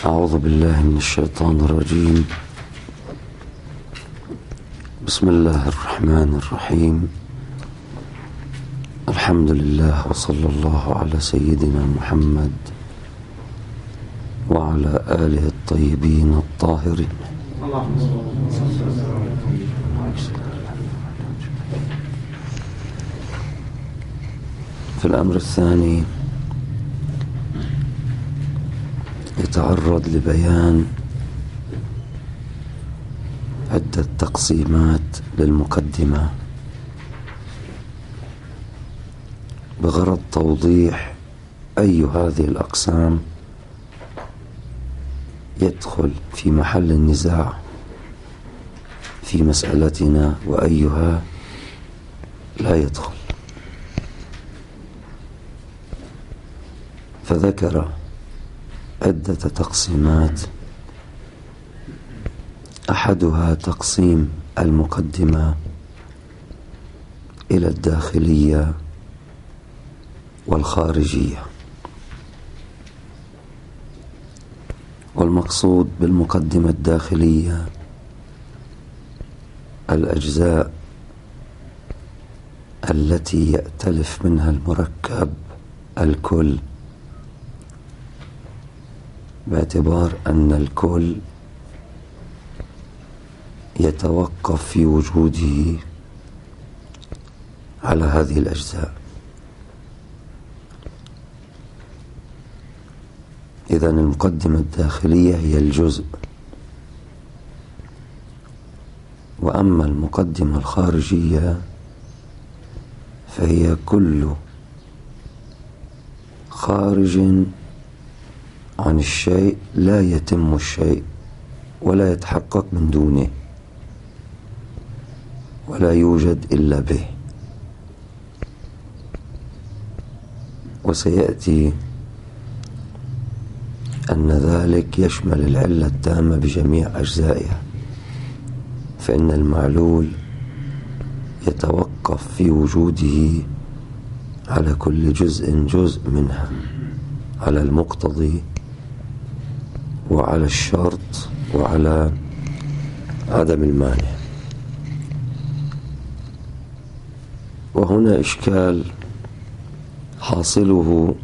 أعوذ بالله من الشيطان الرجيم. بسم الله الرحمن الرحيم. الحمد لله وصلى الله على سيدنا محمد وعلى آله الطيبين الطاهرين. في الأمر الثاني يتعرض لبيان عدة تقسيمات للمقدمة بغرض توضيح أي هذه الأقسام يدخل في محل النزاع في مسألتنا وأيها لا يدخل. فذكر عدة تقسيمات، أحدها تقسيم المقدمة إلى الداخلية والخارجية. والمقصود بالمقدمة الداخلية الأجزاء التي يأتلف منها المركب الكل، باعتبار أن الكل يتوقف في وجوده على هذه الأجزاء. إذن المقدمة الداخلية هي الجزء، وأما المقدمة الخارجية فهي كل خارج عن الشيء لا يتم الشيء ولا يتحقق من دونه ولا يوجد إلا به. وسيأتي أن ذلك يشمل العلة التامة بجميع أجزائها، فإن المعلول يتوقف في وجوده على كل جزء منها، على المقتضي وعلى الشرط وعلى عدم المانع. وهنا إشكال حاصله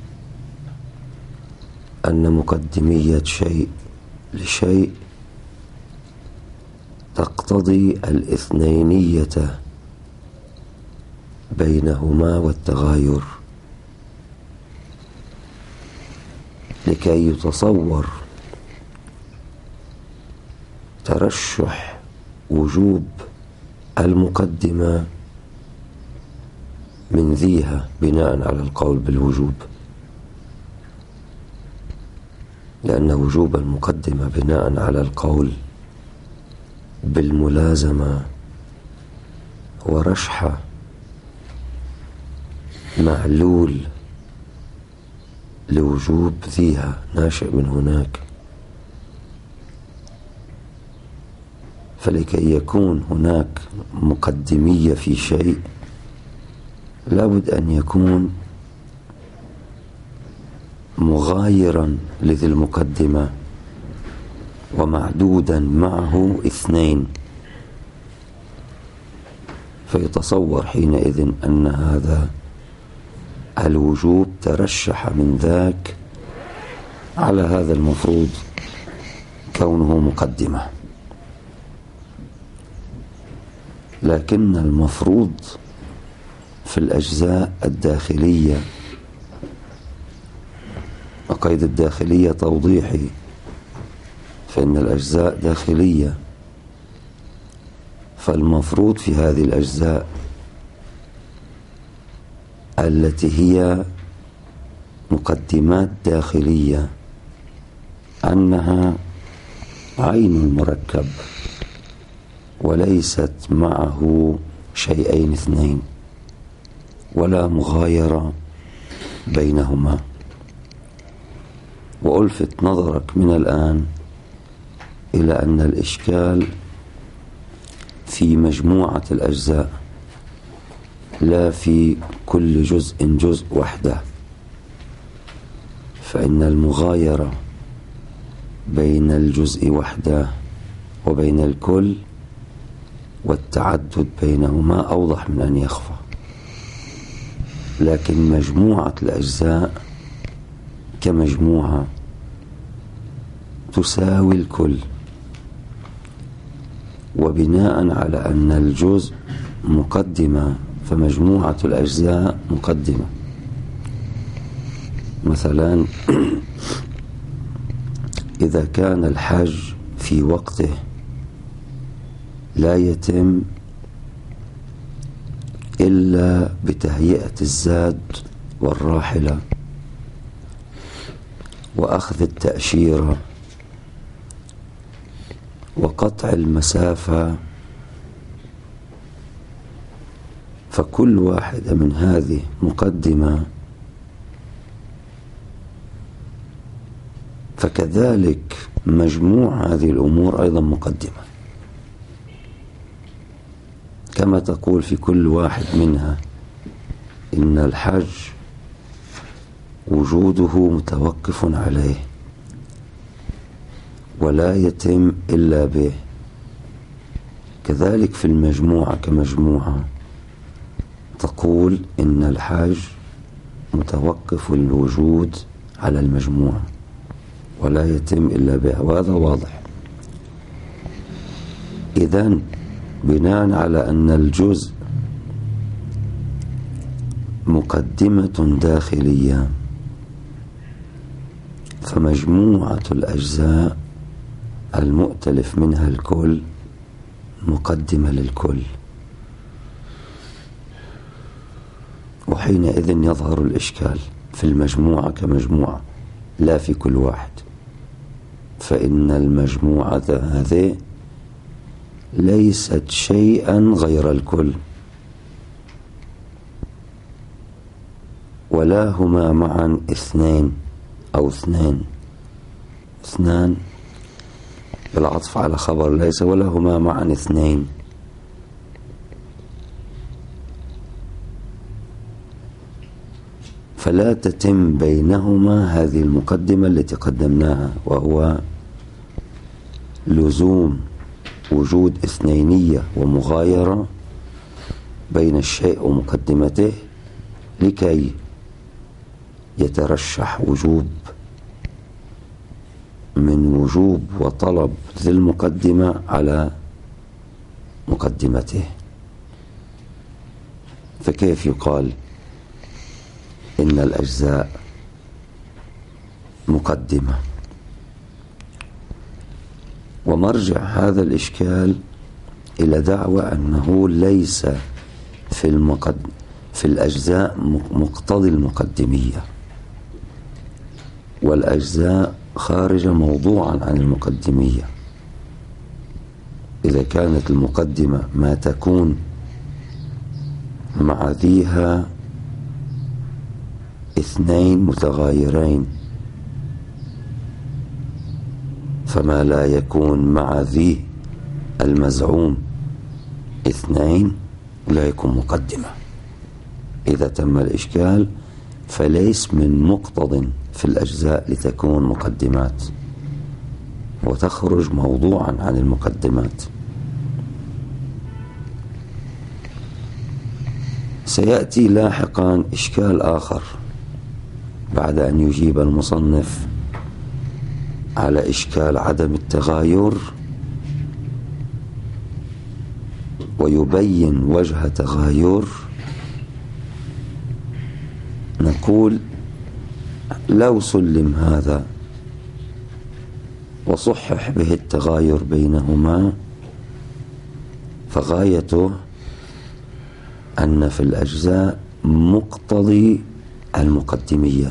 أن مقدمية شيء لشيء تقتضي الاثنينية بينهما والتغاير، لكي يتصور ترشح وجوب المقدمة من ذيها بناء على القول بالوجوب، لأن وجوب المقدمة بناء على القول بالملازمة هو رشح معلول لوجوب ذيها ناشئ من هناك. فلكي يكون هناك مقدمية في شيء لابد أن يكون مغايرا لذي المقدمة ومعدودا معه اثنين، فيتصور حينئذ أن هذا الوجوب ترشح من ذاك على هذا المفروض كونه مقدمة. لكن المفروض في الأجزاء الداخلية، وقيد الداخلية توضيحي، فإن الأجزاء داخلية، فالمفروض في هذه الأجزاء التي هي مقدمات داخلية أنها عين المركب وليست معه شيئين اثنين ولا مغايرة بينهما. وألفت نظرك من الآن إلى أن الإشكال في مجموعة الأجزاء لا في كل جزء وحده، فإن المغايرة بين الجزء وحده وبين الكل، والتعدد بينهما أوضح من أن يخفى. لكن مجموعة الأجزاء كمجموعة تساوي الكل، وبناء على أن الجزء مقدمة فمجموعة الأجزاء مقدمة. مثلا إذا كان الحج في وقته لا يتم إلا بتهيئة الزاد والراحلة وأخذ التأشيرة وقطع المسافة، فكل واحدة من هذه مقدمة، فكذلك مجموع هذه الأمور أيضا مقدمة، كما تقول في كل واحد منها إن الحج وجوده متوقف عليه ولا يتم إلا به. كذلك في المجموعة كمجموعة تقول إن الحج متوقف الوجود على المجموعة ولا يتم إلا بها، وهذا واضح. إذن بناء على أن الجزء مقدمة داخلية، فمجموعة الأجزاء المؤتلف منها الكل مقدمة للكل، وحينئذ يظهر الإشكال في المجموعة كمجموعة لا في كل واحد، فإن المجموعة هذه ليست شيئا غير الكل، ولا هما معا اثنين أو اثنان بالعطف على خبر ليس، ولا هما معا اثنين، فلا تتم بينهما هذه المقدمة التي قدمناها، وهو لزوم وجود اثنينية ومغايرة بين الشيء ومقدمته لكي يترشح وجوب من وجوب وطلب ذي المقدمة على مقدمته. فكيف يقال إن الأجزاء مقدمة؟ ومرجع هذا الإشكال إلى دعوى أنه ليس في الأجزاء مقتضي المقدمية، والأجزاء خارجة موضوعا عن المقدمية. إذا كانت المقدمة ما تكون مع ذيها اثنين متغايرين، فما لا يكون مع ذي المزعوم اثنين لا يكون مقدمة. إذا تم الإشكال فليس من مقتض في الأجزاء لتكون مقدمات، وتخرج موضوعا عن المقدمات. سيأتي لاحقا إشكال آخر بعد أن يجيب المصنف على إشكال عدم التغاير ويبين وجه تغاير. نقول لو سلم هذا وصحح به التغاير بينهما، فغايته أن في الأجزاء مقتضي المقدمية،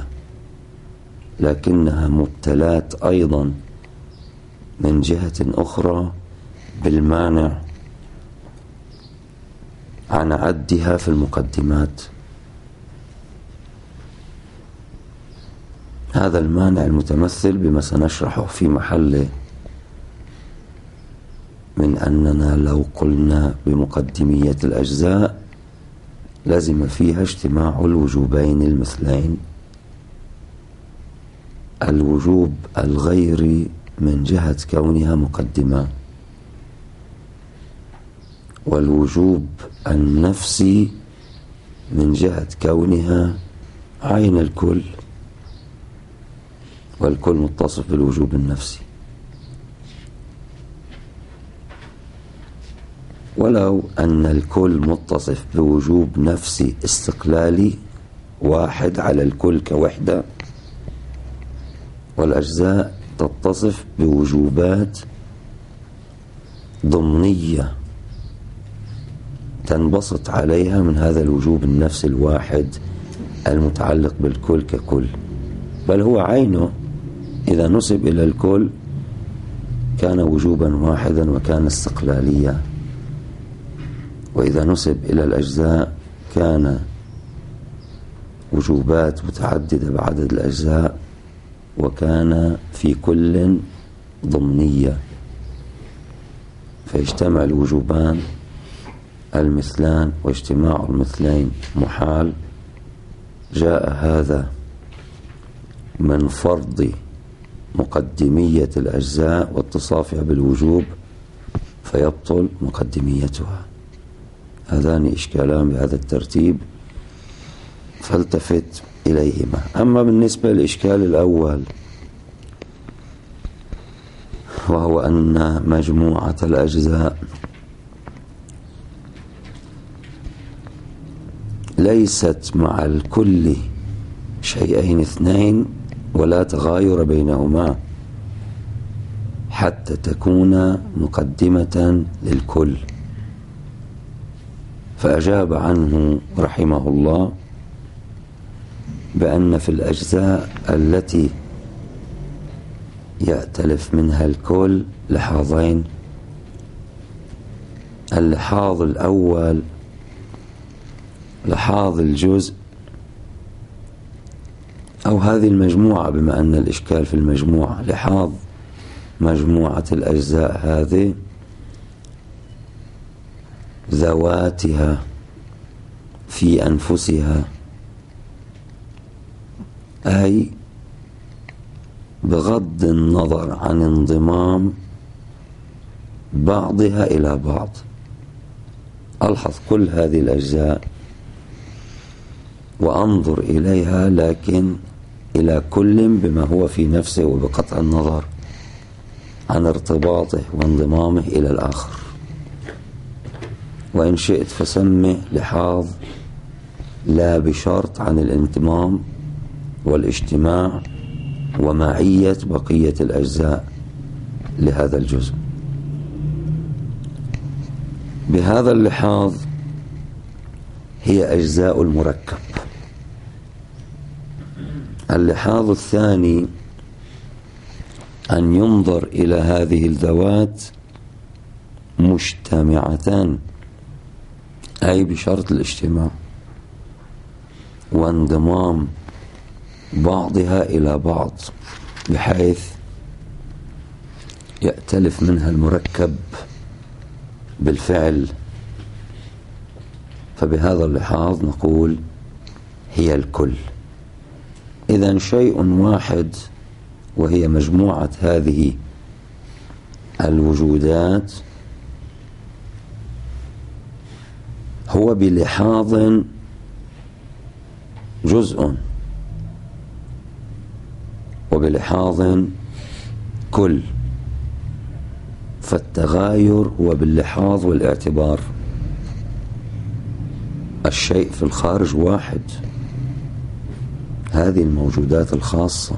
لكنها مبتلات أيضا من جهة أخرى بالمانع عن عدها في المقدمات. هذا المانع المتمثل بما سنشرحه في محله، من أننا لو قلنا بمقدمية الأجزاء لازم فيها اجتماع الوجوبين المثلين، الوجوب الغيري من جهة كونها مقدمة، والوجوب النفسي من جهة كونها عين الكل، والكل متصف بالوجوب النفسي. ولو أن الكل متصف بوجوب نفسي استقلالي واحد على الكل كوحدة، والأجزاء تتصف بوجوبات ضمنية تنبسط عليها من هذا الوجوب النفسي الواحد المتعلق بالكل ككل، بل هو عينه إذا نسب إلى الكل كان وجوبا واحدا وكان استقلاليا، وإذا نسب إلى الأجزاء كان وجوبات متعددة بعدد الأجزاء، وكان في كل ضمنية، فيجتمع الوجوبان المثلان، واجتماع المثلين محال. جاء هذا من فرض مقدمية الأجزاء واتصافها بالوجوب فيبطل مقدميتها. هذان إشكالان بهذا الترتيب فالتفت إليهما. أما بالنسبة للإشكال الأول، وهو أن مجموعة الأجزاء ليست مع الكل شيئين اثنين ولا تغاير بينهما حتى تكون مقدمة للكل، فأجاب عنه رحمه الله بأن في الأجزاء التي يأتلف منها الكل لحاظين. اللحاظ الأول لحاظ الجزء، أو هذه المجموعة، بما أن الإشكال في المجموعة، لحاظ مجموعة الأجزاء هذه ذواتها في أنفسها، أي بغض النظر عن انضمام بعضها إلى بعض. ألحظ كل هذه الأجزاء وأنظر إليها، لكن إلى كل بما هو في نفسه وبقطع النظر عن ارتباطه وانضمامه إلى الآخر. وإن شئت فسمه لحاظ لا بشرط عن الانضمام والاجتماع ومعية بقية الأجزاء لهذا الجزء. بهذا اللحاظ هي أجزاء المركب. اللحاظ الثاني أن ينظر إلى هذه الذوات مجتمعة، أي بشرط الاجتماع وانضمام بعضها إلى بعض، بحيث يأتلف منها المركب بالفعل. فبهذا اللحاظ نقول هي الكل. إذن شيء واحد وهي مجموعة هذه الوجودات هو بلحاظ جزء وبلحاظ كل، فالتغاير هو باللحاظ والاعتبار. الشيء في الخارج واحد، هذه الموجودات الخاصة،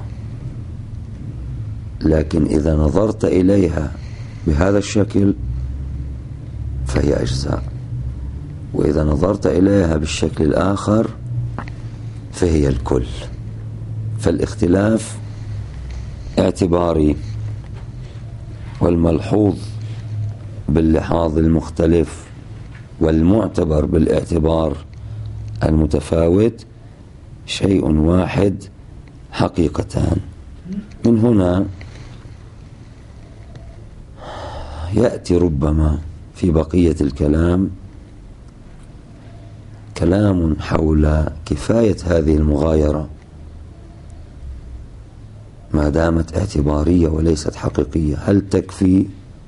لكن إذا نظرت إليها بهذا الشكل فهي أجزاء، وإذا نظرت إليها بالشكل الآخر فهي الكل. فالاختلاف اعتباري، والملحوظ باللحاظ المختلف والمعتبر بالاعتبار المتفاوت شيء واحد حقيقتان. من هنا يأتي ربما في بقية الكلام كلام حول كفاية هذه المغايرة ما دامت اعتبارية وليست حقيقية، هل تكفي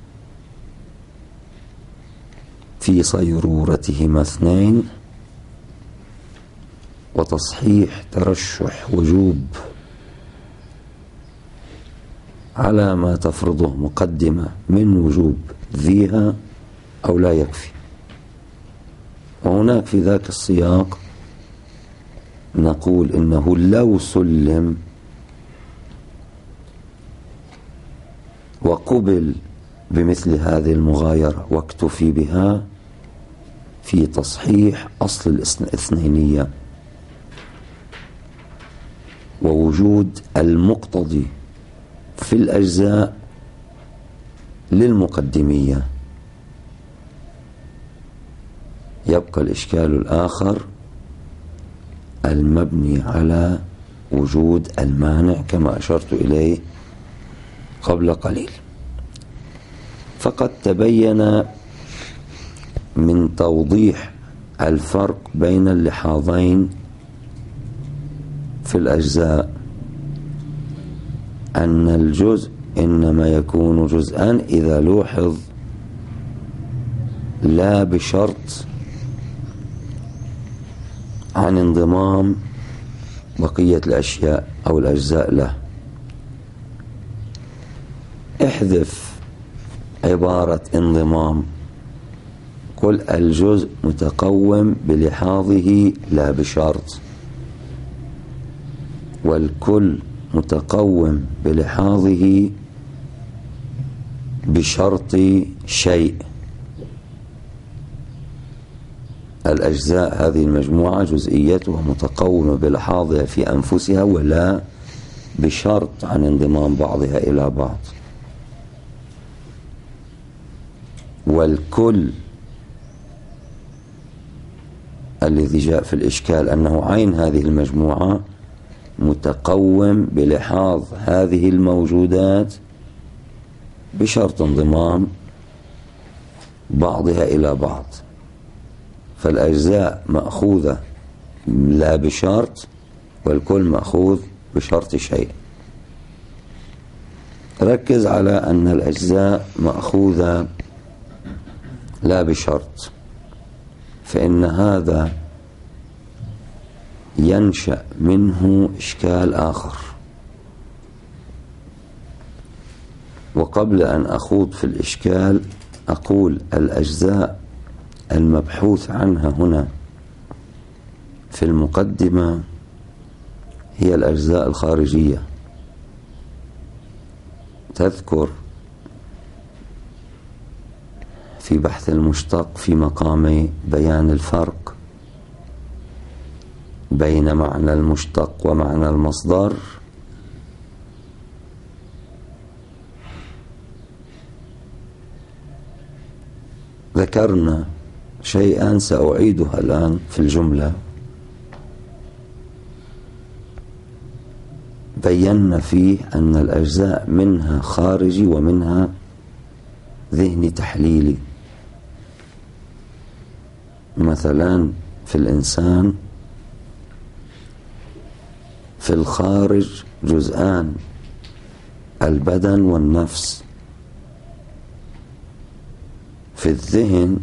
في صيرورتهما اثنين وتصحيح ترشح وجوب على ما تفرضه مقدمة من وجوب ذيها، أو لا يكفي؟ وهناك في ذاك السياق نقول إنه لو سلم وقبل بمثل هذه المغايرة واكتفي بها في تصحيح أصل الاثنينية ووجود المقتضي في الأجزاء للمقدمية، يبقى الإشكال الآخر المبني على وجود المانع كما أشرت إليه قبل قليل. فقد تبين من توضيح الفرق بين اللحاظين في الأجزاء أن الجزء إنما يكون جزءا إذا لوحظ لا بشرط عن انضمام بقية الأشياء أو الأجزاء له. احذف عبارة انضمام، قل الجزء متقوم بلحاظه لا بشرط، والكل متقوم بلحاظه بشرط شيء. الأجزاء هذه المجموعة جزئيتها متقومة بلحاظها في أنفسها ولا بشرط عن انضمام بعضها إلى بعض. والكل الذي جاء في الإشكال أنه عين هذه المجموعة متقوم بلحاظ هذه الموجودات بشرط انضمام بعضها إلى بعض، فالأجزاء مأخوذة لا بشرط والكل مأخوذ بشرط شيء. ركز على أن الأجزاء مأخوذة لا بشرط، فإن هذا ينشأ منه إشكال آخر. وقبل أن أخوض في الإشكال أقول الأجزاء المبحوث عنها هنا في المقدمة هي الأجزاء الخارجية. تذكر في بحث المشتق في مقام بيان الفرق بين معنى المشتق ومعنى المصدر ذكرنا شيئا سأعيدها الآن في الجملة. بينا فيه أن الأجزاء منها خارجي ومنها ذهني تحليلي. مثلا في الإنسان في الخارج جزءان، البدن والنفس. في الذهن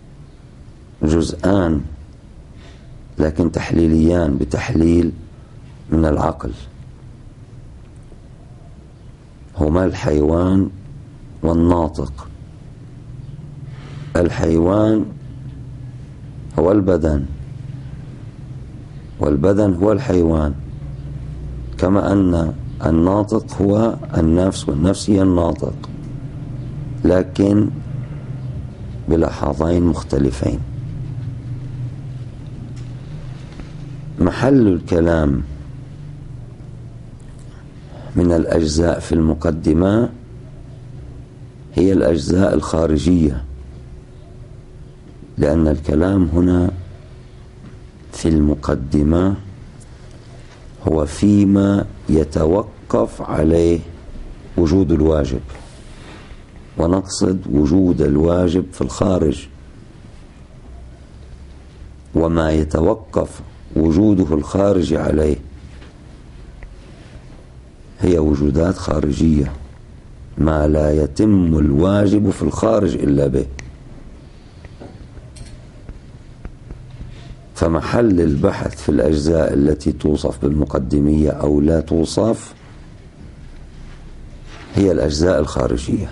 جزءان لكن تحليليان بتحليل من العقل، هما الحيوان والناطق. الحيوان هو البدن والبدن هو الحيوان، كما أن الناطق هو النفس والنفس هي الناطق، لكن بلحاظين مختلفين. محل الكلام من الأجزاء في المقدمة هي الأجزاء الخارجية، لأن الكلام هنا في المقدمة هو فيما يتوقف عليه وجود الواجب، ونقصد وجود الواجب في الخارج، وما يتوقف وجوده الخارج عليه هي وجودات خارجية، ما لا يتم الواجب في الخارج إلا به. فمحل البحث في الأجزاء التي توصف بالمقدمية أو لا توصف هي الأجزاء الخارجية.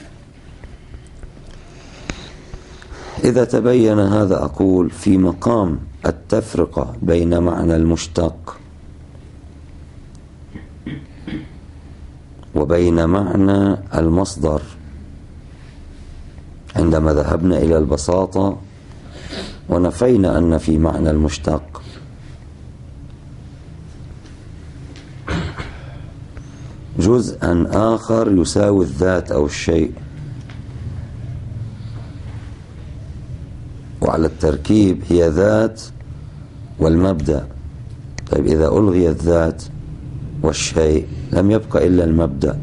إذا تبين هذا أقول في مقام التفرقة بين معنى المشتق وبين معنى المصدر، عندما ذهبنا إلى البساطة ونفينا أن في معنى المشتق جزءا آخر يساوي الذات أو الشيء، وعلى التركيب هي ذات والمبدأ. طيب إذا ألغي الذات والشيء لم يبقى إلا المبدأ،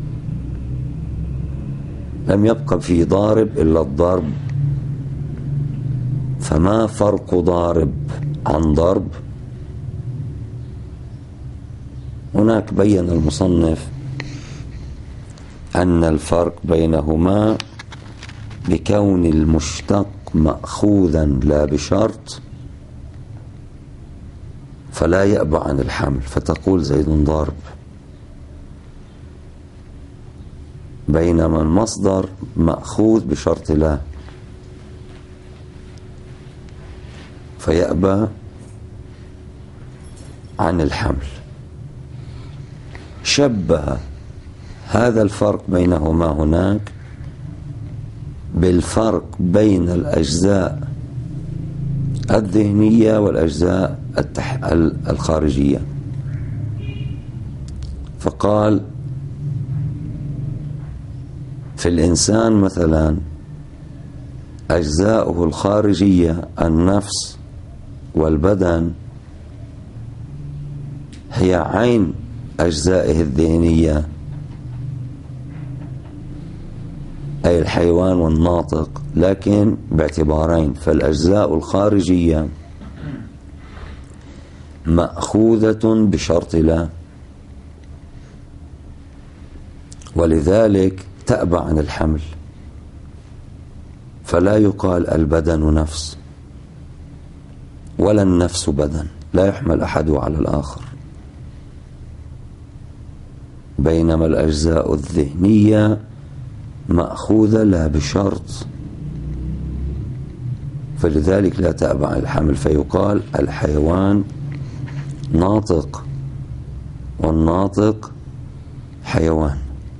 لم يبقى في ضارب إلا الضرب. فما فرق ضارب عن ضرب؟ هناك بين المصنف أن الفرق بينهما بكون المشتق مأخوذا لا بشرط فلا يأبى عن الحمل، فتقول زيد ضارب، بينما المصدر مأخوذ بشرط لا فيأبى عن الحمل. شبه هذا الفرق بينهما هناك بالفرق بين الأجزاء الذهنية والأجزاء الخارجية، فقال في الإنسان مثلا أجزاؤه الخارجية النفس والبدن هي عين أجزائه الذهنية، أي الحيوان والناطق، لكن باعتبارين. فالأجزاء الخارجية مأخوذة بشرط لا، ولذلك تأبى عن الحمل، فلا يقال البدن نفس ولا النفس بدن، لا يحمل أحده على الآخر. بينما الأجزاء الذهنية مأخوذة لا بشرط، فلذلك لا تأبى عن الحمل، فيقال الحيوان ناطق والناطق حيوان.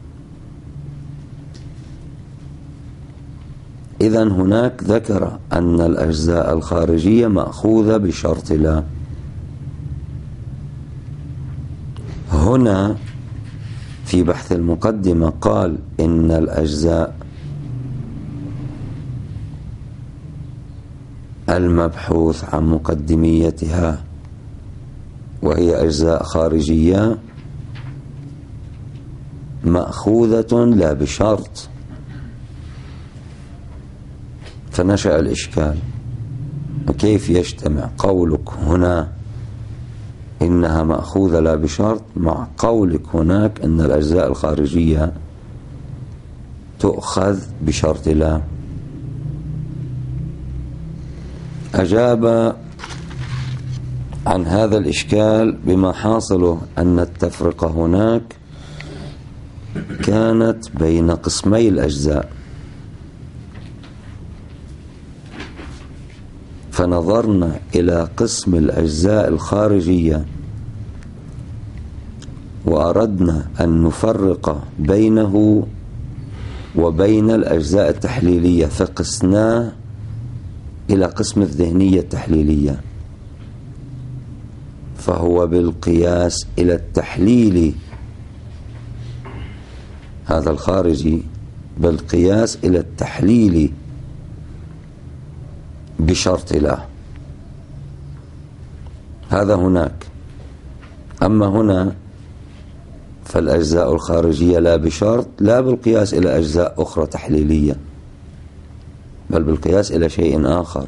إذن هناك ذكر أن الأجزاء الخارجية مأخوذة بشرط لا. هنا في بحث المقدمة قال إن الأجزاء المبحوث عن مقدميتها وهي أجزاء خارجية مأخوذة لا بشرط، فنشأ الإشكال، وكيف يجتمع قولك هنا إنها مأخوذة لا بشرط مع قولك هناك أن الأجزاء الخارجية تؤخذ بشرط لا؟ أجاب عن هذا الإشكال بما حاصله أن التفرقة هناك كانت بين قسمي الأجزاء، فنظرنا إلى قسم الأجزاء الخارجية وأردنا أن نفرق بينه وبين الأجزاء التحليلية، فقسناه إلى قسم الذهنية التحليلية، فهو بالقياس إلى التحليل، هذا الخارجي بالقياس إلى التحليل بشرط لا، هذا هناك. أما هنا فالأجزاء الخارجية لا بشرط، لا بالقياس إلى أجزاء أخرى تحليلية، بل بالقياس إلى شيء آخر،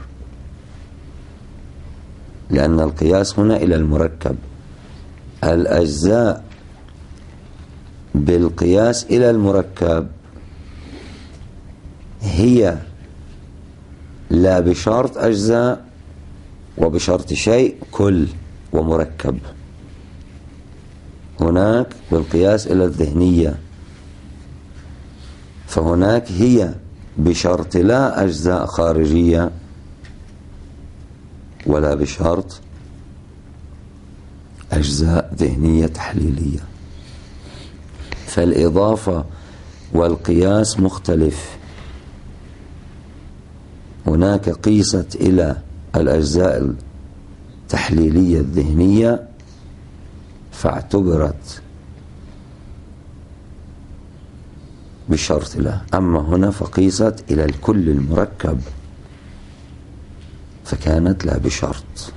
لأن القياس هنا إلى المركب. الأجزاء بالقياس إلى المركب هي لا بشرط أجزاء وبشرط شيء كل ومركب. هناك بالقياس إلى الذهنية، فهناك هي بشرط لا أجزاء خارجية ولا بشرط أجزاء ذهنية تحليلية. فالإضافة والقياس مختلف. هناك قيست إلى الأجزاء التحليلية الذهنية فاعتبرت بشرط لا، أما هنا فقيست إلى الكل المركب فكانت لا بشرط.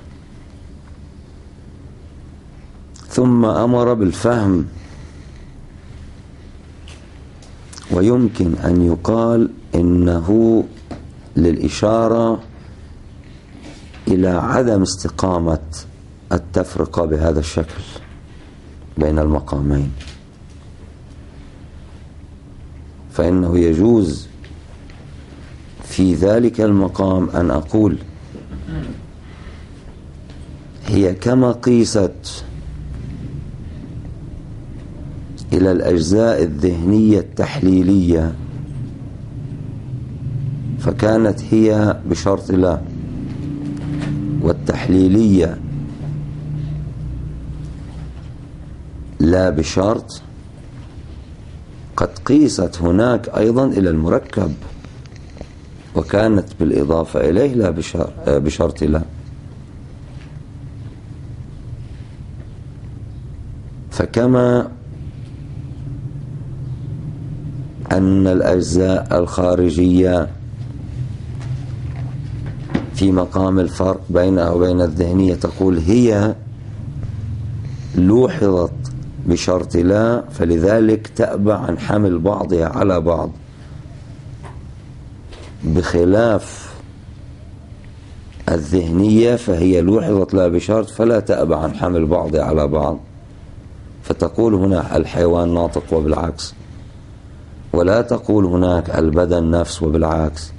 ثم أمر بالفهم. ويمكن أن يقال إنه للإشارة إلى عدم استقامة التفرقة بهذا الشكل بين المقامين، فإنه يجوز في ذلك المقام أن أقول هي كما قيست إلى الأجزاء الذهنية التحليلية فكانت هي بشرط لا، والتحليلية لا بشرط، قد قيست هناك أيضا إلى المركب وكانت بالإضافة إليه لا بشرط لا. فكما أن الأجزاء الخارجية في مقام الفرق بينها وبين الذهنية تقول هي لوحظت بشرط لا، فلذلك تأبى عن حمل بعضها على بعض، بخلاف الذهنية فهي لوحظت لا بشرط فلا تأبى عن حمل بعضها على بعض، فتقول هنا الحيوان ناطق وبالعكس، ولا تقول هناك البدن نفس وبالعكس.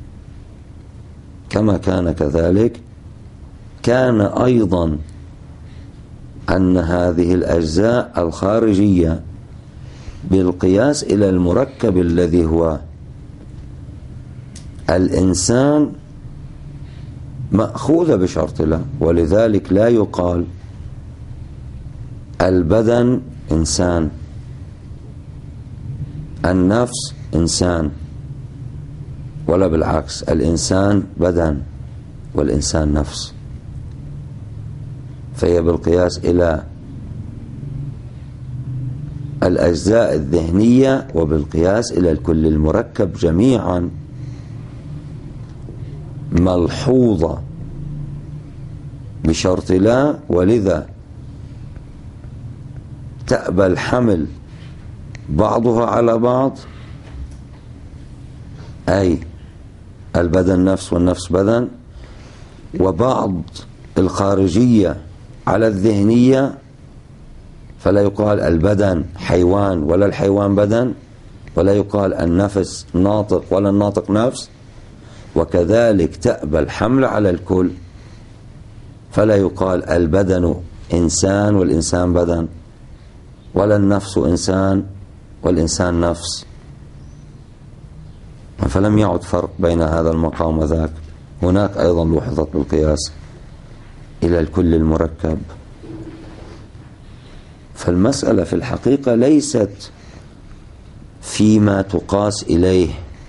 كما كان كذلك كان أيضا أن هذه الأجزاء الخارجية بالقياس إلى المركب الذي هو الإنسان مأخوذة بشرط لا، ولذلك لا يقال البدن إنسان، النفس إنسان، ولا بالعكس الإنسان بدن والإنسان نفس. فهي بالقياس إلى الأجزاء الذهنية وبالقياس إلى الكل المركب جميعا ملحوظة بشرط لا، ولذا تأبى الحمل بعضها على بعض، أي البدن نفس والنفس بدن، وبعض الخارجية على الذهنية، فلا يقال البدن حيوان ولا الحيوان بدن، ولا يقال النفس ناطق ولا الناطق نفس، وكذلك تأبى الحمل على الكل، فلا يقال البدن إنسان والإنسان بدن، ولا النفس إنسان والإنسان نفس. فلم يعد فرق بين هذا المقام وذاك. هناك أيضا لوحظت بالقياس إلى الكل المركب. فالمسألة في الحقيقة ليست فيما تقاس إليه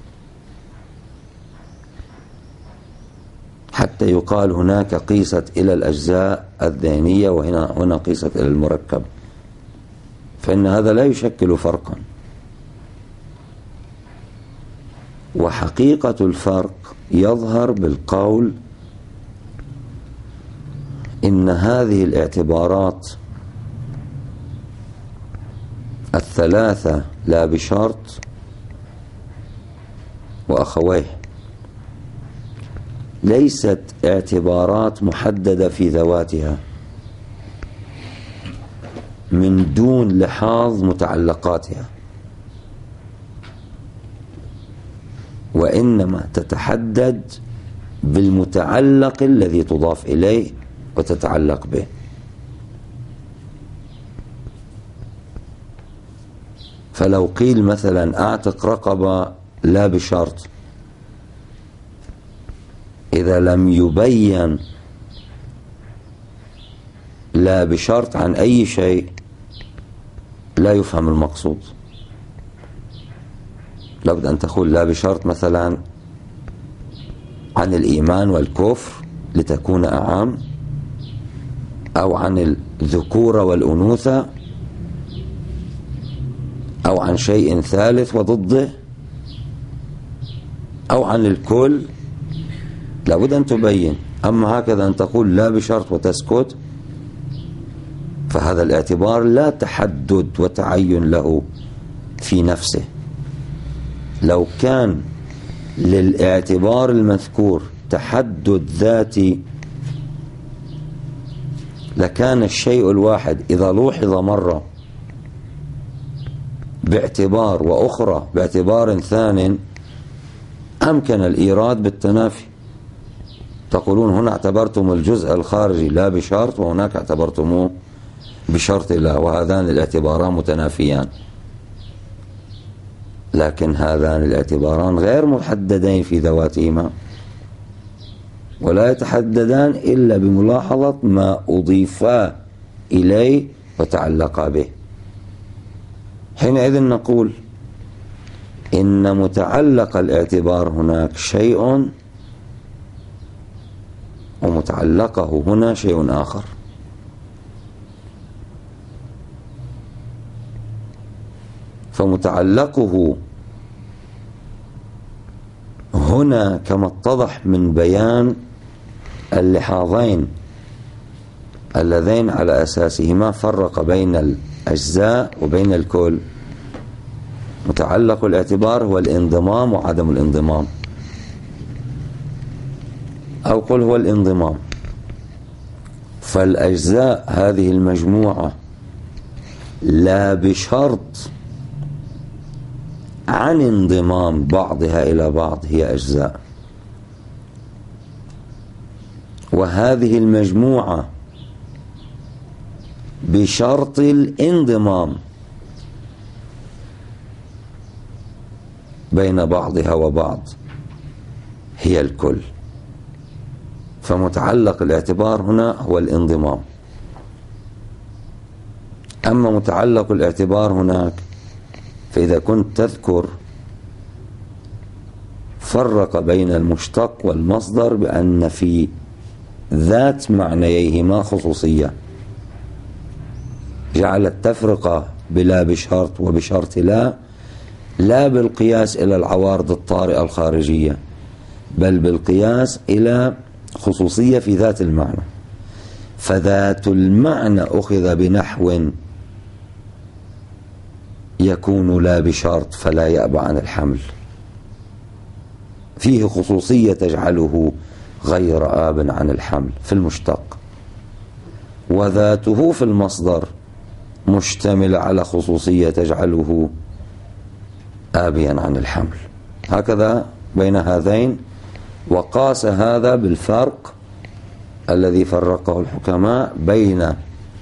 حتى يقال هناك قيست إلى الأجزاء الذهنية وهنا قيست إلى المركب، فإن هذا لا يشكل فرقا. وحقيقة الفرق يظهر بالقول إن هذه الاعتبارات الثلاثة لا بشرط وأخويه ليست اعتبارات محددة في ذواتها، من دون لحاظ متعلقاتها، وإنما تتحدد بالمتعلق الذي تضاف إليه وتتعلق به. فلو قيل مثلا أعتق رقبة لا بشرط، إذا لم يبين لا بشرط عن أي شيء لا يفهم المقصود. لابد أن تقول لا بشرط مثلا عن الإيمان والكفر لتكون أعام، أو عن الذكورة والأنوثة، أو عن شيء ثالث وضده، أو عن الكل. لابد أن تبين. أما هكذا أن تقول لا بشرط وتسكت، فهذا الاعتبار لا تحدد وتعين له في نفسه. لو كان للاعتبار المذكور تحدد ذاتي لكان الشيء الواحد إذا لوحظ مرة باعتبار وأخرى باعتبار ثان أمكن الإيراد بالتنافي. تقولون هنا اعتبرتم الجزء الخارجي لا بشرط، وهناك اعتبرتموه بشرط لا، وهذان الاعتباران متنافيان. لكن هذان الاعتباران غير محددين في ذواتهما، ولا يتحددان إلا بملاحظة ما أضيفا إليه وتعلقا به. حينئذ نقول إن متعلق الاعتبار هناك شيء، ومتعلقه هنا شيء آخر. فمتعلقه هنا كما اتضح من بيان اللحاظين اللذين على أساسهما فرق بين الأجزاء وبين الكل. متعلق الاعتبار هو الانضمام وعدم الانضمام، أو قل هو الانضمام. فالأجزاء هذه المجموعة لا بشرط عن انضمام بعضها إلى بعض هي أجزاء، وهذه المجموعة بشرط الانضمام بين بعضها وبعض هي الكل. فمتعلق الاعتبار هنا هو الانضمام. أما متعلق الاعتبار هناك فإذا كنت تذكر فرق بين المشتق والمصدر بأن في ذات معنييهما خصوصية، جعل التفرقة بلا بشرط وبشرط لا بالقياس إلى العوارض الطارئة الخارجية، بل بالقياس إلى خصوصية في ذات المعنى. فذات المعنى أخذ بنحو يكون لا بشرط فلا يأبى عن الحمل، فيه خصوصية تجعله غير آب عن الحمل في المشتق، وذاته في المصدر مشتمل على خصوصية تجعله آبيا عن الحمل. هكذا بين هذين، وقاس هذا بالفرق الذي فرقه الحكماء بين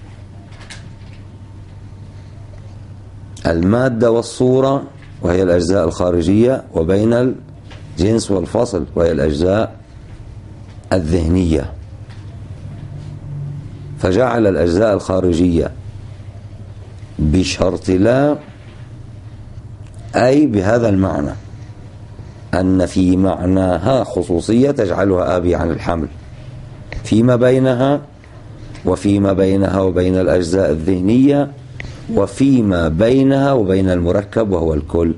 المادة والصورة وهي الأجزاء الخارجية، وبين الجنس والفصل وهي الأجزاء الذهنية. فجعل الأجزاء الخارجية بشرط لا، أي بهذا المعنى أن في معناها خصوصية تجعلها آبية عن الحمل فيما بينها، وفيما بينها وبين الأجزاء الذهنية، وفيما بينها وبين المركب وهو الكل.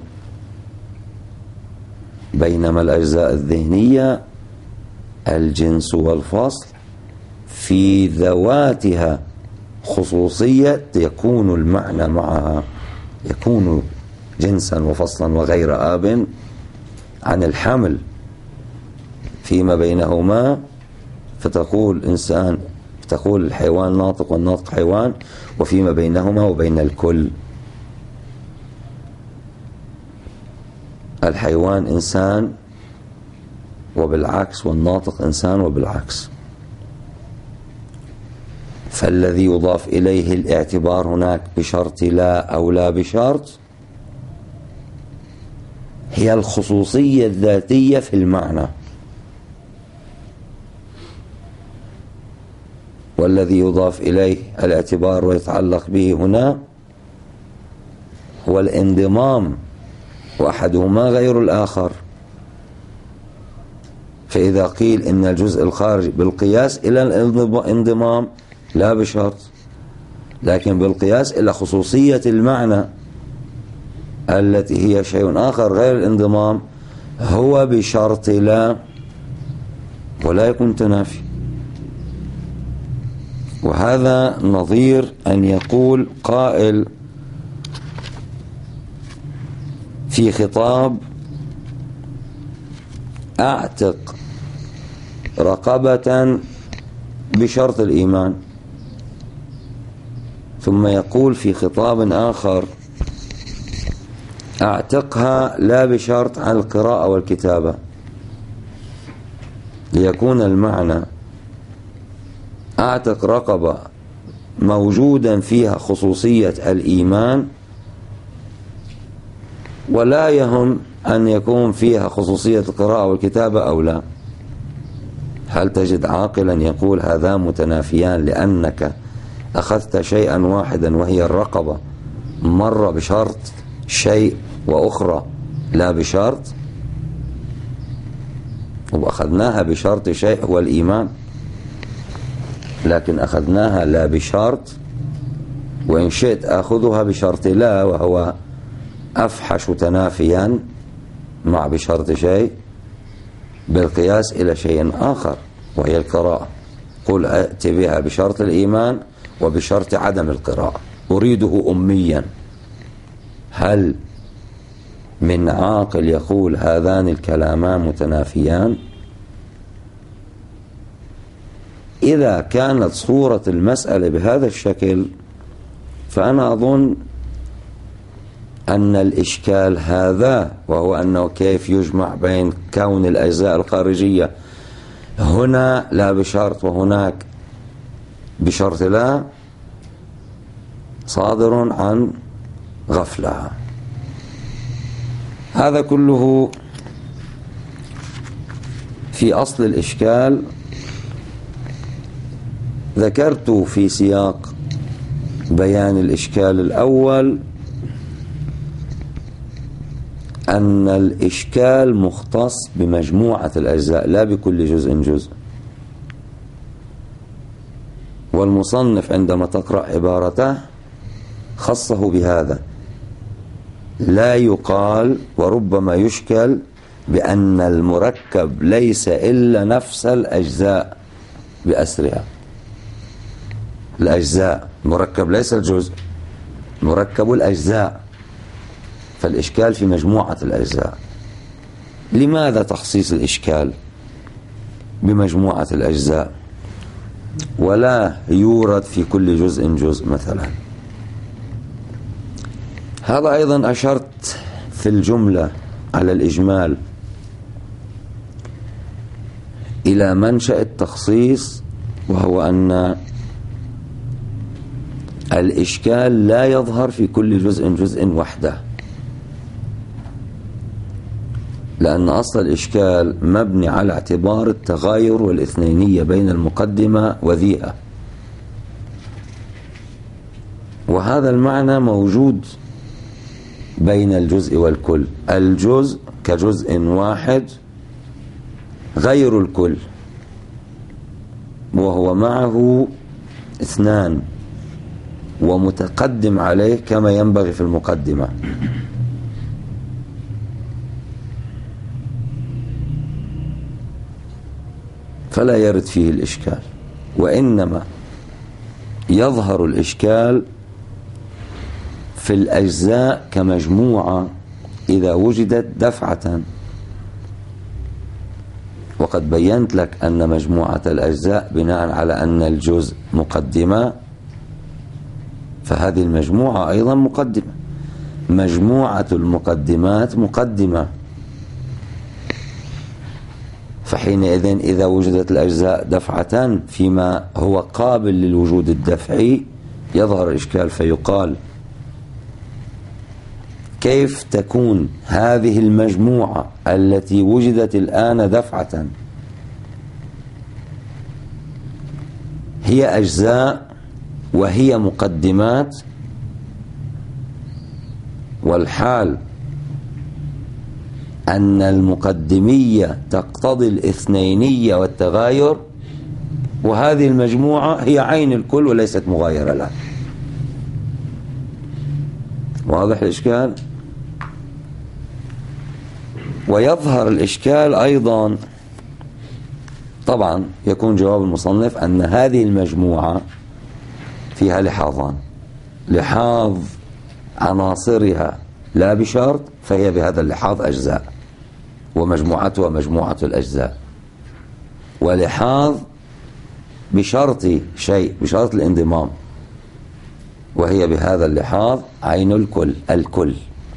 بينما الأجزاء الذهنية الجنس والفصل في ذواتها خصوصية يكون المعنى معها، يكون جنسا وفصلا وغير آب عن الحمل فيما بينهما. فتقول إنسان تقول الحيوان ناطق والناطق حيوان، وفيما بينهما وبين الكل. الحيوان إنسان وبالعكس، والناطق إنسان وبالعكس. فالذي يضاف إليه الاعتبار هناك بشرط لا أو لا بشرط هي الخصوصية الذاتية في المعنى، والذي يضاف إليه الاعتبار ويتعلق به هنا هو الانضمام، وأحدهما غير الآخر. فإذا قيل إن الجزء الخارج بالقياس إلى الانضمام لا بشرط، لكن بالقياس إلى خصوصية المعنى التي هي شيء آخر غير الانضمام هو بشرط لا، ولا يكون تنافي. وهذا نظير أن يقول قائل في خطاب: أعتق رقبة بشرط الإيمان، ثم يقول في خطاب آخر: أعتقها لا بشرط عن القراءة والكتابة، ليكون المعنى أعتق رقبة موجودا فيها خصوصية الإيمان، ولا يهم أن يكون فيها خصوصية القراءة والكتابة أو لا. هل تجد عاقلا يقول هذا متنافيان لأنك أخذت شيئا واحدا وهي الرقبة مرة بشرط شيء وأخرى لا بشرط؟ وأخذناها بشرط شيء هو الإيمان، لكن أخذناها لا بشرط، وإن شئت أخذها بشرط لا، وهو أفحش تنافيا مع بشرط شيء بالقياس إلى شيء آخر وهي القراءة. قل أتي بها بشرط الإيمان وبشرط عدم القراءة، أريده أميا. هل من عاقل يقول هذان الكلامان متنافيان؟ إذا كانت صورة المسألة بهذا الشكل فأنا أظن أن الإشكال هذا، وهو أنه كيف يجمع بين كون الأجزاء الخارجية هنا لا بشرط وهناك بشرط لا، صادر عن غفلة. هذا كله في أصل الإشكال. ذكرت في سياق بيان الإشكال الأول أن الإشكال مختص بمجموعة الأجزاء لا بكل جزء جزء، والمصنف عندما تقرأ عبارته خصه بهذا. لا يقال وربما يشكل بأن المركب ليس إلا نفس الأجزاء بأسرها. الأجزاء مركب ليس الجزء، مركب الأجزاء، فالإشكال في مجموعة الأجزاء. لماذا تخصيص الإشكال بمجموعة الأجزاء ولا يورد في كل جزء جزء مثلا؟ هذا أيضا أشرت في الجملة على الإجمال إلى منشأ التخصيص، وهو أن الإشكال لا يظهر في كل جزء جزء وحده، لأن أصل الإشكال مبني على اعتبار التغاير والاثنينية بين المقدمة وذيئة، وهذا المعنى موجود بين الجزء والكل. الجزء كجزء واحد غير الكل، وهو معه اثنان ومتقدم عليه كما ينبغي في المقدمة. فلا يرد فيه الإشكال، وإنما يظهر الإشكال في الأجزاء كمجموعة إذا وجدت دفعة، وقد بينت لك أن مجموعة الأجزاء بناء على أن الجزء مقدمة، فهذه المجموعة أيضا مقدمة. مجموعة المقدمات مقدمة، فحينئذ إذا وجدت الأجزاء دفعة فيما هو قابل للوجود الدفعي يظهر الإشكال، فيقال كيف تكون هذه المجموعة التي وجدت الآن دفعة هي أجزاء وهي مقدمات، والحال أن المقدمية تقتضي الاثنينية والتغاير، وهذه المجموعة هي عين الكل وليست مغايرة لها. واضح الإشكال؟ ويظهر الإشكال أيضا، طبعا يكون جواب المصنف أن هذه المجموعة فيها لحاظان: لحاظ عناصرها لا بشرط، فهي بهذا اللحاظ أجزاء ومجموعتها مجموعة الأجزاء، ولحاظ بشرط شيء، بشرط الانضمام، وهي بهذا اللحاظ عين الكل.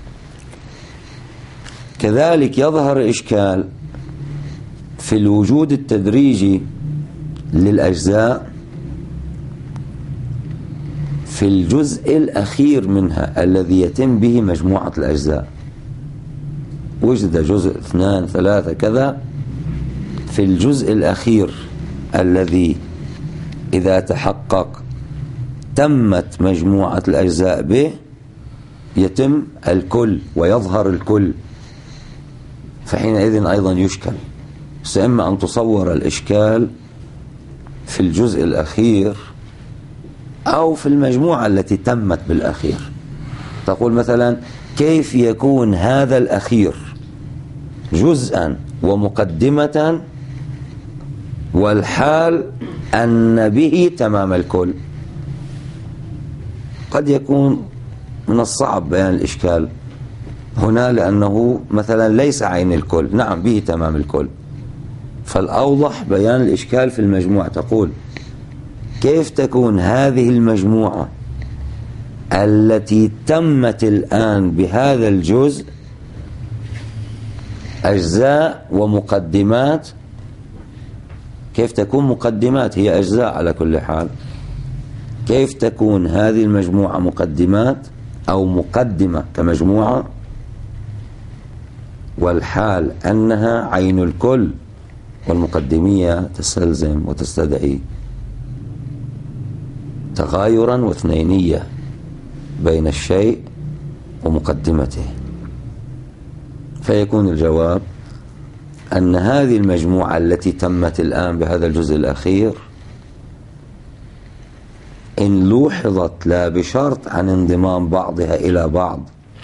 كذلك يظهر الإشكال في الوجود التدريجي للأجزاء في الجزء الأخير منها الذي يتم به مجموعة الأجزاء. وجد جزء 2 3 كذا، في الجزء الأخير الذي إذا تحقق تمت مجموعة الأجزاء به يتم الكل ويظهر الكل، فحينئذ أيضا يشكل. فإما أن تصور الإشكال في الجزء الأخير أو في المجموعة التي تمت بالأخير. تقول مثلا كيف يكون هذا الأخير جزءا ومقدمة والحال أن به تمام الكل؟ قد يكون من الصعب بيان الإشكال هنا، لأنه مثلا ليس عين الكل، نعم به تمام الكل، فالأوضح بيان الإشكال في المجموعة. تقول كيف تكون هذه المجموعة التي تمت الآن بهذا الجزء أجزاء ومقدمات؟ كيف تكون مقدمات؟ هي أجزاء على كل حال. كيف تكون هذه المجموعة مقدمات أو مقدمة كمجموعة والحال أنها عين الكل؟ والمقدمية تستلزم وتستدعي تغايرا واثنينية بين الشيء ومقدمته. فيكون الجواب أن هذه المجموعة التي تمت الآن بهذا الجزء الأخير إن لوحظت لا بشرط عن انضمام بعضها إلى بعض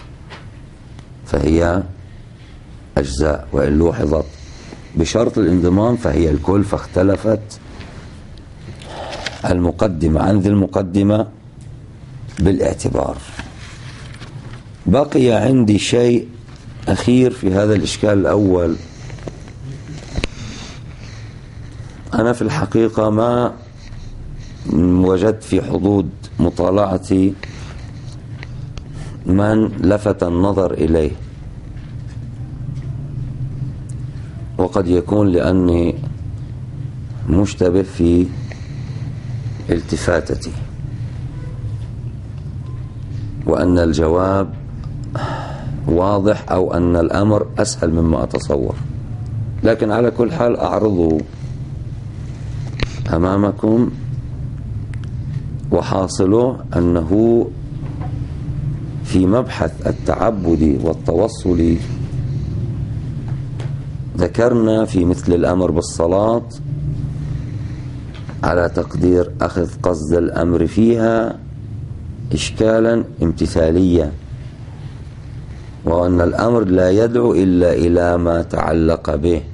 فهي أجزاء، وإن لوحظت بشرط الانضمام فهي الكل، فاختلفت المقدمة عن ذي المقدمة بالاعتبار. بقي عندي شيء أخير في هذا الإشكال الأول. أنا في الحقيقة ما وجدت في حدود مطالعتي من لفت النظر إليه، وقد يكون لأني مشتبه في التفاتتي وأن الجواب واضح أو أن الأمر أسهل مما أتصور، لكن على كل حال أعرضه أمامكم. وحاصله أنه في مبحث التعبد والتوصل ذكرنا في مثل الأمر بالصلاة على تقدير أخذ قصد الأمر فيها إشكالا امتثاليا، وأن الأمر لا يدعو إلا إلى ما تعلق به.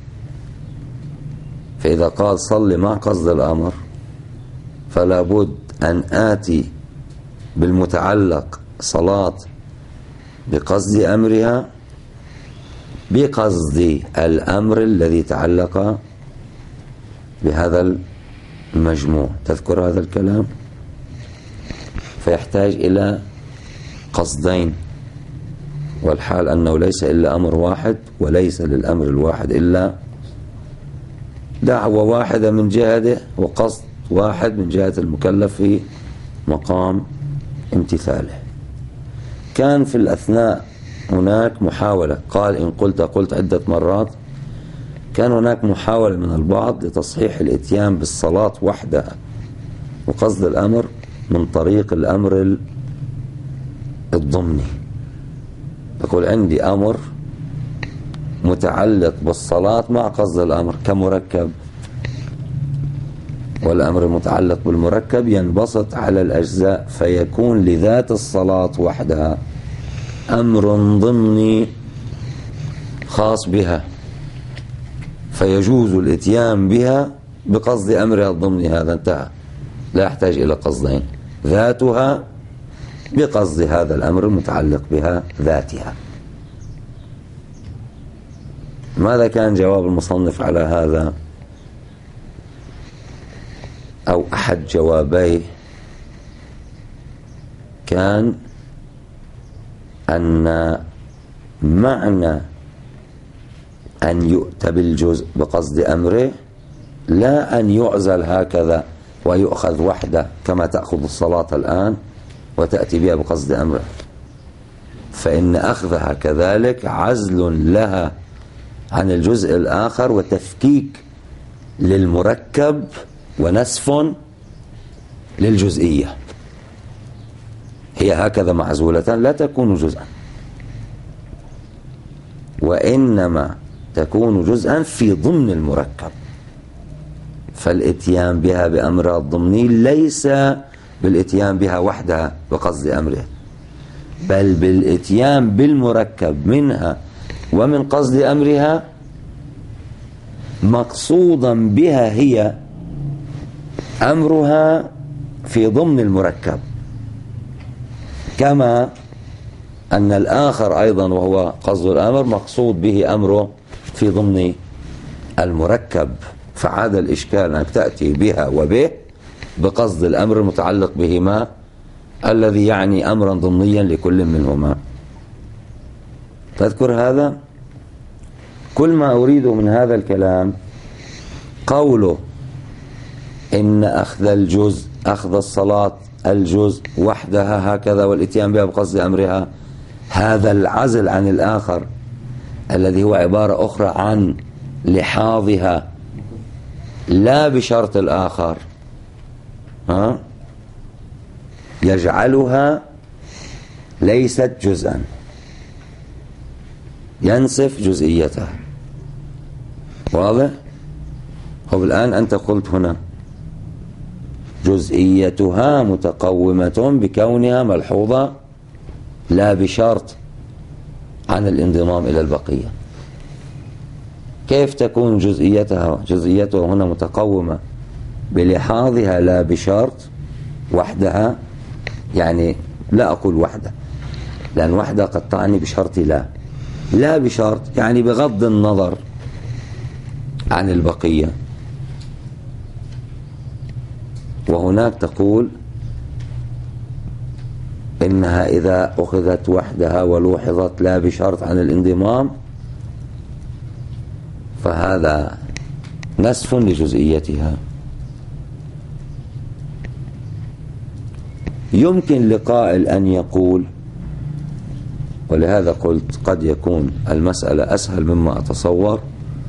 فإذا قال صل مع قصد الأمر فلا بد أن آتي بالمتعلق صلاة بقصد أمرها بقصد الأمر الذي تعلق بهذا المجموع. تذكر هذا الكلام؟ فيحتاج إلى قصدين، والحال أنه ليس إلا أمر واحد، وليس للأمر الواحد إلا دعوة واحدة من جهته وقصد واحد من جهة المكلف في مقام امتثاله. كان في الأثناء هناك محاولة، قال إن قلت عدة مرات، كان هناك محاولة من البعض لتصحيح الإتيان بالصلاة وحدها وقصد الأمر من طريق الأمر الضمني. يقول عندي أمر متعلق بالصلاة مع قصد الأمر كمركب، والأمر المتعلق بالمركب ينبسط على الأجزاء، فيكون لذات الصلاة وحدها أمر ضمني خاص بها، فيجوز الاتيان بها بقصد أمرها الضمني. هذا انتهى، لا يحتاج إلى قصدين، ذاتها بقصد هذا الأمر المتعلق بها ذاتها. ماذا كان جواب المصنف على هذا؟ أو أحد جوابيه كان أن معنى أن يؤتى بالجزء بقصد أمره لا أن يعزل هكذا ويؤخذ وحده كما تأخذ الصلاة الآن وتأتي بها بقصد أمره، فإن أخذها كذلك عزل لها عن الجزء الآخر وتفكيك للمركب ونسف للجزئية. هي هكذا معزولة لا تكون جزءا، وإنما تكون جزءا في ضمن المركب. فالاتيان بها بأمرها الضمني ليس بالاتيان بها وحدها بقصد أمره، بل بالاتيان بالمركب منها ومن قصد أمرها مقصودا بها هي أمرها في ضمن المركب، كما أن الآخر أيضا وهو قصد الأمر مقصود به أمره في ضمن المركب. فعاد الإشكال أنك تأتي بها وبه بقصد الأمر المتعلق بهما الذي يعني أمرا ضمنيا لكل منهما. تذكر هذا؟ كل ما أريده من هذا الكلام قوله إن أخذ الجزء، أخذ الصلاة الجزء وحدها هكذا والاتيان بها بقصد أمرها، هذا العزل عن الآخر الذي هو عبارة أخرى عن لحاظها لا بشرط الآخر، يجعلها ليست جزءا، ينسف جزئيتها. واضح؟ هو الآن أنت قلت هنا جزئيتها متقومة بكونها ملحوظة لا بشرط عن الانضمام إلى البقية. كيف تكون جزئيتها هنا متقومة بلحاظها لا بشرط وحدها؟ يعني لا أقول وحدة، لأن وحدة قد تعني بشرط لا بشرط، يعني بغض النظر عن البقية. وهناك تقول إنها إذا أخذت وحدها ولوحظت لا بشرط عن الانضمام فهذا نسف لجزئيتها. يمكن لقائل أن يقول، ولهذا قلت قد يكون المسألة أسهل مما أتصور،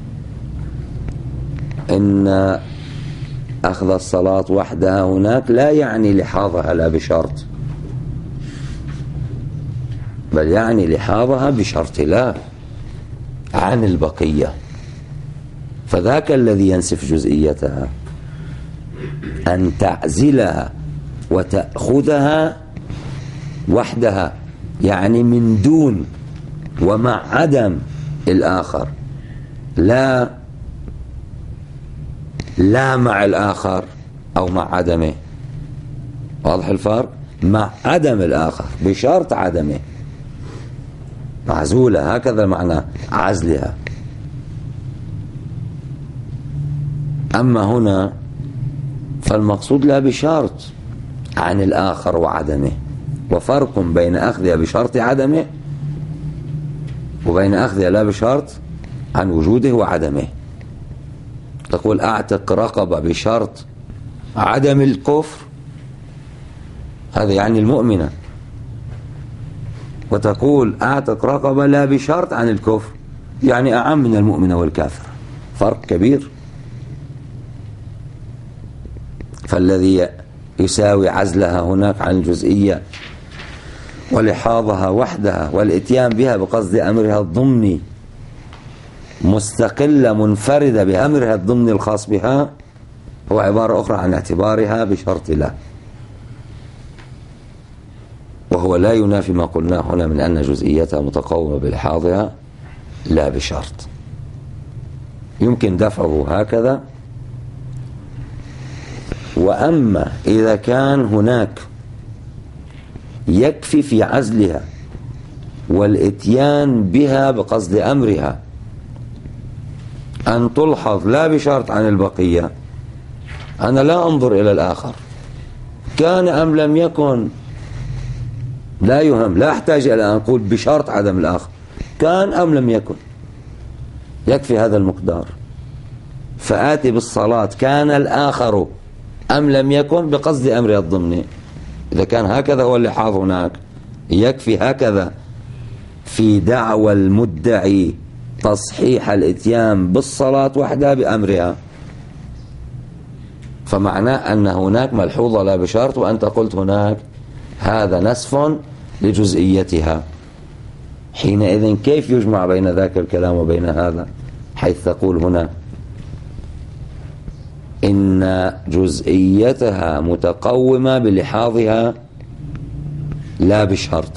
إن أخذ الصلاة وحدها هناك لا يعني لحاظها لا بشرط، بل يعني لحاظها بشرط لا عن البقية، فذاك الذي ينسف جزئيتها أن تعزلها وتأخذها وحدها، يعني من دون ومع عدم الآخر، لا مع الآخر أو مع عدمه. واضح الفرق؟ مع عدم الآخر بشرط عدمه، معزولة، هكذا معنى عزلها. أما هنا فالمقصود لا بشرط عن الآخر وعدمه، وفرق بين أخذها بشرط عدمه وبين أخذها لا بشرط عن وجوده وعدمه. تقول أعتق رقبة بشرط عدم الكفر، هذا يعني المؤمنة، وتقول أعتق رقبة لا بشرط عن الكفر، يعني أعم من المؤمنة والكافر، فرق كبير. فالذي يساوي عزلها هناك عن الجزئية ولحاظها وحدها والاتيان بها بقصد أمرها الضمني مستقلة منفردة بأمرها الضمني الخاص بها، هو عبارة أخرى عن اعتبارها بشرط لا، وهو لا ينافي ما قلناه هنا من أن جزئيتها متقومة بلحاظها لا بشرط. يمكن دفعه هكذا. وأما إذا كان هناك يكفي في عزلها والاتيان بها بقصد أمرها أن تلحظ لا بشرط عن البقية، أنا لا أنظر إلى الآخر كان أم لم يكن، لا يهم، لا أحتاج إلى أن أقول بشرط عدم الآخر، كان أم لم يكن، يكفي هذا المقدار. فآتي بالصلاة كان الآخر أم لم يكن بقصد أمرها الضمني. إذا كان هكذا هو اللحاظ هناك، يكفي هكذا في دعوى المدعي تصحيح الاتيان بالصلاة وحدها بأمرها، فمعناه أن هناك ملحوظة لا بشرط، وأنت قلت هناك هذا نسف لجزئيتها. حينئذ كيف يجمع بين ذاك الكلام وبين هذا، حيث تقول هنا إن جزئيتها متقومة بلحاظها لا بشرط؟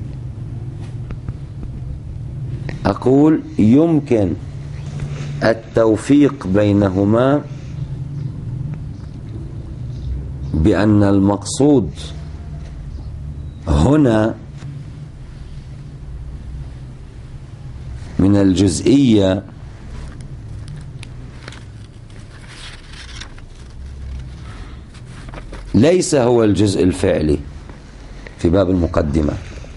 أقول يمكن التوفيق بينهما بأن المقصود هنا من الجزئية ليس هو الجزء الفعلي في باب المقدمة،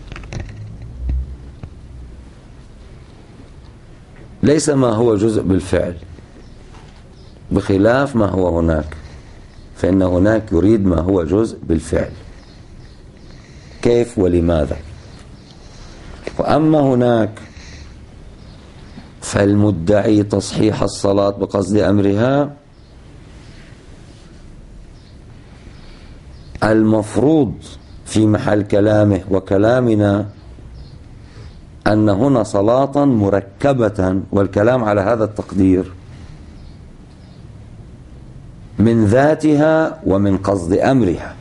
ليس ما هو جزء بالفعل بخلاف ما هو هناك، فإن هناك يريد ما هو جزء بالفعل. كيف ولماذا؟ وأما هناك فالمدعي تصحيح الصلاة بقصد أمرها، المفروض في محل كلامه وكلامنا أن هنا صلاة مركبة، والكلام على هذا التقدير، من ذاتها ومن قصد أمرها،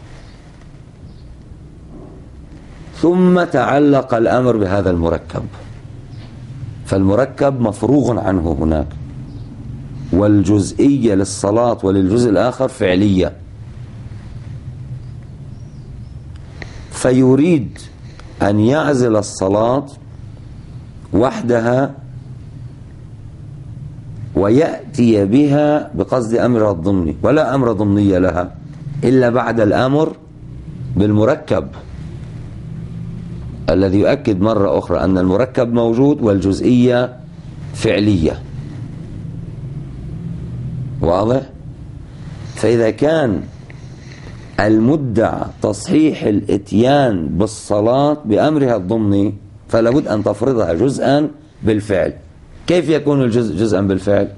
ثم تعلق الأمر بهذا المركب، فالمركب مفروغ عنه هناك، والجزئية للصلاة وللجزء الآخر فعلية، فيريد أن يعزل الصلاة وحدها ويأتي بها بقصد أمرها الضمني، ولا أمر ضمني لها إلا بعد الأمر بالمركب، الذي يؤكد مرة أخرى أن المركب موجود والجزئية فعلية. واضح؟ فإذا كان المدعى تصحيح الاتيان بالصلاة بأمرها الضمني، فلا بد أن تفرضها جزءا بالفعل. كيف يكون الجزء جزءا بالفعل؟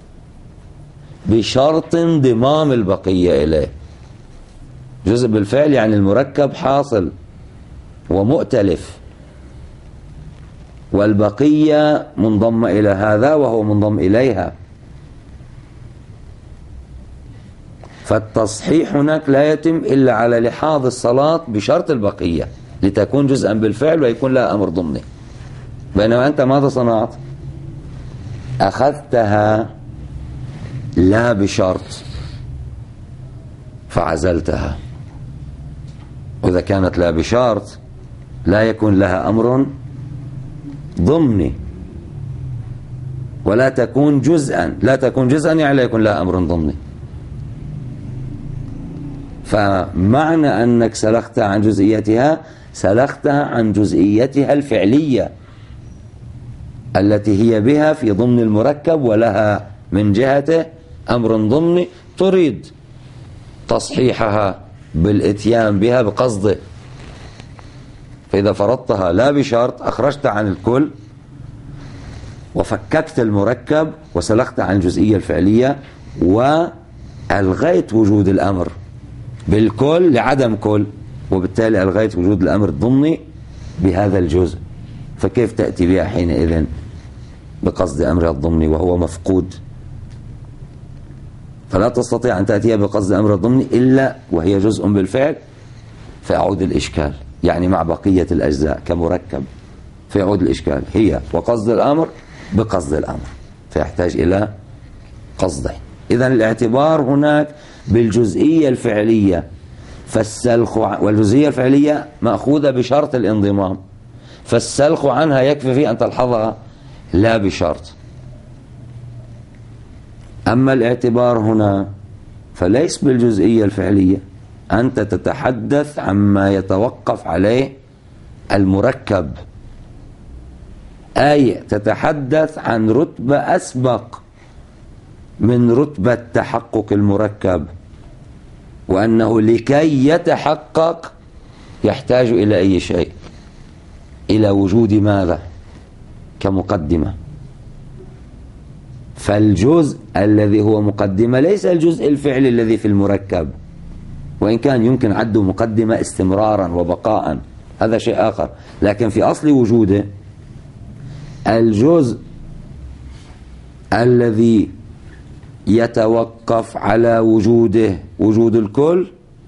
بشرط انضمام البقية إليه. جزء بالفعل يعني المركب حاصل ومؤتلف، والبقية منضمة إلى هذا وهو منضم إليها، فالتصحيح هناك لا يتم إلا على لحاظ الصلاة بشرط البقية لتكون جزءا بالفعل ويكون لها أمر ضمني. بينما أنت ماذا صنعت؟ أخذتها لا بشرط فعزلتها، وإذا كانت لا بشرط لا يكون لها أمر ضمني، ولا تكون جزءا. لا تكون جزءا يعني لا يكون لها أمر ضمني. فمعنى أنك سلختها عن جزئيتها، سلختها عن جزئيتها الفعلية التي هي بها في ضمن المركب ولها من جهته أمر ضمني تريد تصحيحها بالإتيان بها بقصده. فإذا فرضتها لا بشرط أخرجت عن الكل وفككت المركب وسلخت عن الجزئية الفعلية وألغيت وجود الأمر بالكل لعدم كل، وبالتالي ألغيت وجود الأمر الضمني بهذا الجزء. فكيف تأتي بها حينئذ بقصد أمرها الضمني وهو مفقود؟ فلا تستطيع أن تأتيها بقصد أمر الضمني إلا وهي جزء بالفعل، فيعود الإشكال. يعني مع بقية الأجزاء كمركب فيعود الإشكال، هي وقصد الأمر بقصد الأمر، فيحتاج إلى قصدين. إذن الاعتبار هناك بالجزئية الفعلية، فالسلخ والجزئية الفعلية مأخوذة بشرط الانضمام، فالسلخ عنها يكفي في أن تلحظها لا بشرط. أما الاعتبار هنا فليس بالجزئية الفعلية، أنت تتحدث عما يتوقف عليه المركب، أي تتحدث عن رتبة أسبق من رتبة تحقق المركب، وأنه لكي يتحقق يحتاج إلى أي شيء؟ إلى وجود ماذا؟ كمقدمة. فالجزء الذي هو مقدمة ليس الجزء الفعلي الذي في المركب، وإن كان يمكن عده مقدمة استمرارا وبقاء، هذا شيء آخر، لكن في أصل وجوده الجزء الذي يتوقف على وجوده وجود الكل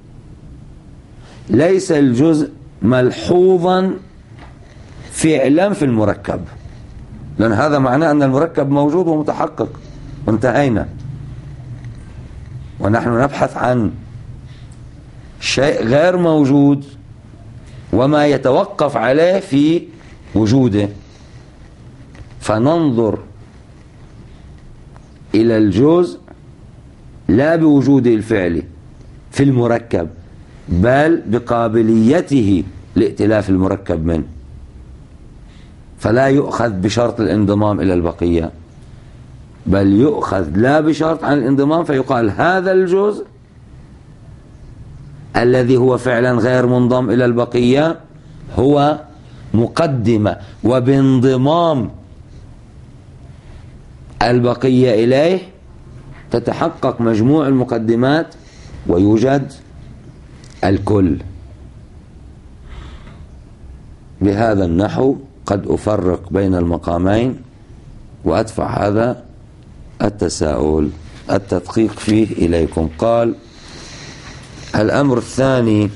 ليس الجزء ملحوظا فعلا في المركب، لأن هذا معناه أن المركب موجود ومتحقق وانتهينا، ونحن نبحث عن شيء غير موجود وما يتوقف عليه في وجوده، فننظر إلى الجزء لا بوجوده الفعلي في المركب بل بقابليته لائتلاف المركب منه، فلا يؤخذ بشرط الانضمام إلى البقية، بل يؤخذ لا بشرط عن الانضمام، فيقال هذا الجزء الذي هو فعلا غير منضم إلى البقية هو مقدمة، وبانضمام البقية إليه تتحقق مجموع المقدمات ويوجد الكل. بهذا النحو قد أفرق بين المقامين وأدفع هذا التساؤل التدقيق فيه إليكم. قال: الأمر الثاني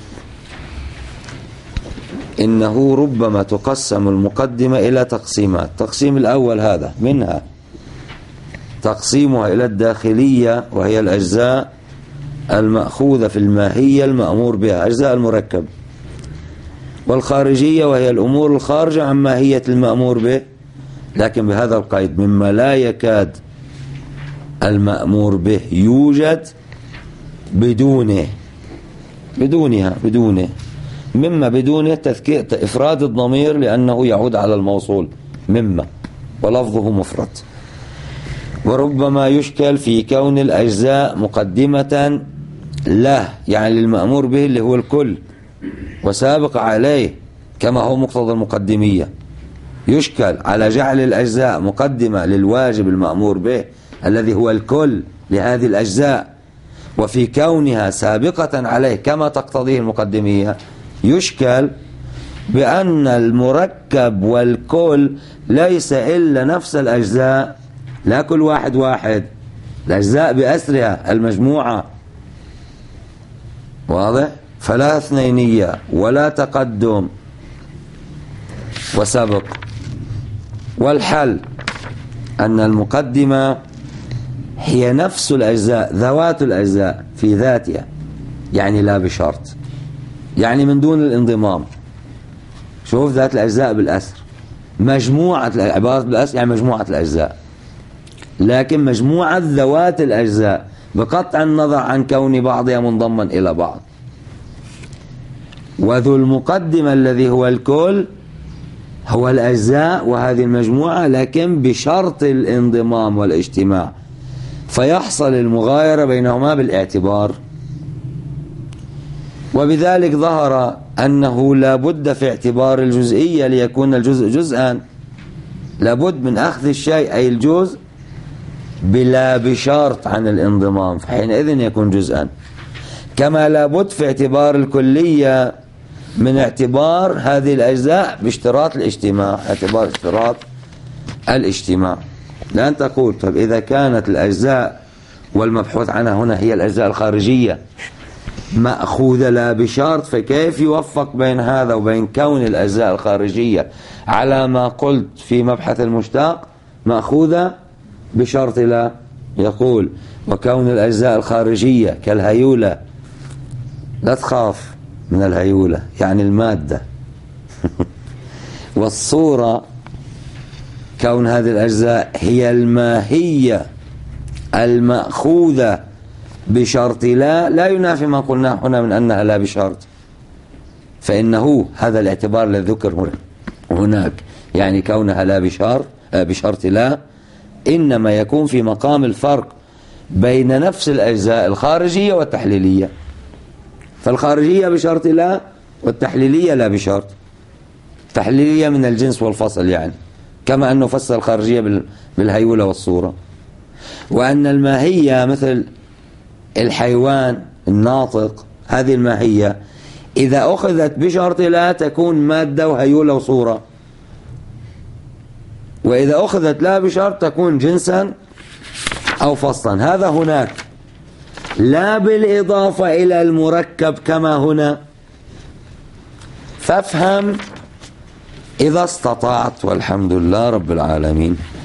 إنه ربما تقسم المقدمة إلى تقسيمات. تقسيم الأول هذا منها تقسيمها إلى الداخلية وهي الأجزاء المأخوذة في الماهية المأمور بها، أجزاء المركب، والخارجية وهي الأمور الخارجة عن ماهية المأمور به، لكن بهذا القيد: مما لا يكاد المأمور به يوجد بدونه، مما بدونه تذكير إفراد الضمير لأنه يعود على الموصول مما ولفظه مفرد. وربما يشكل في كون الأجزاء مقدمة له، يعني للمأمور به اللي هو الكل، وسابق عليه كما هو مقتضى المقدمية. يشكل على جعل الأجزاء مقدمة للواجب المأمور به الذي هو الكل لهذه الأجزاء، وفي كونها سابقة عليه كما تقتضيه المقدمية. يشكل بأن المركب والكل ليس إلا نفس الأجزاء، لا كل واحد، الأجزاء بأسرها المجموعة، واضح؟ فلا اثنينية ولا تقدم وسبق. والحل أن المقدمة هي نفس الأجزاء، ذوات الأجزاء في ذاتها، يعني لا بشرط، يعني من دون الانضمام. شوف ذات الأجزاء بالأسر، مجموعة العبارة بالأسر يعني مجموعة الأجزاء، لكن مجموعة ذوات الأجزاء بقطع النظر عن كون بعضها منضما إلى بعض. وذو المقدمة الذي هو الكل هو الأجزاء وهذه المجموعة، لكن بشرط الانضمام والاجتماع، فيحصل المغايرة بينهما بالاعتبار. وبذلك ظهر أنه لا بد في اعتبار الجزئية ليكون الجزء جزءا، لابد من أخذ الشيء أي الجزء بلا بشرط عن الانضمام، فحينئذ يكون جزءا. كما لابد في اعتبار الكلية من اعتبار هذه الأجزاء باشتراط الاجتماع، اعتبار اشتراط الاجتماع. لأن تقول طب إذا كانت الأجزاء والمبحوث عنها هنا هي الأجزاء الخارجية مأخوذة لا بشرط، فكيف يوفق بين هذا وبين كون الأجزاء الخارجية على ما قلت في مبحث المشتاق مأخوذة بشرط لا؟ يقول وكون الأجزاء الخارجية كالهيولة، لا تخاف من الهيولة يعني المادة والصورة كون هذه الأجزاء هي الماهية المأخوذة بشرط لا ينافي ما قلناه هنا من أنها لا بشرط، فإنه هذا الاعتبار الذي ذكر هناك يعني كونها لا بشرط لا إنما يكون في مقام الفرق بين نفس الأجزاء الخارجية والتحليلية، فالخارجية بشرط لا والتحليلية لا بشرط. التحليلية من الجنس والفصل يعني، كما أنه فسر الخارجية بالهيولة والصورة. وأن الماهية مثل الحيوان الناطق، هذه الماهية إذا أخذت بشرط لا تكون مادة وهيولة وصورة، وإذا أخذت لا بشرط تكون جنسا أو فصلا. هذا هناك لا بالإضافة إلى المركب كما هنا. فافهم إذا استطعت، والحمد لله رب العالمين.